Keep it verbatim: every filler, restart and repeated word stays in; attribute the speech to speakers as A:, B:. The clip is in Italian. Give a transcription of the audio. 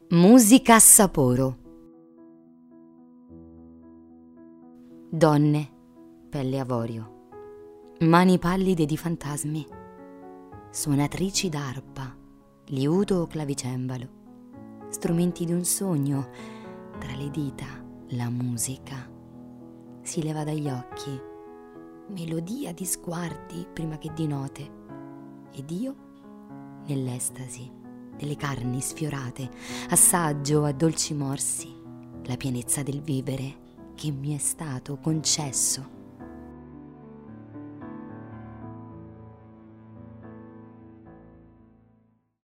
A: Musica a Sapporo. Donne, pelle avorio, mani pallide di fantasmi, suonatrici d'arpa, liuto o clavicembalo, strumenti di un sogno, tra le dita la musica. Si leva dagli occhi, melodia di sguardi prima che di note, ed io nell'estasi delle carni sfiorate, assaggio a dolci morsi la pienezza del vivere che mi è stato concesso.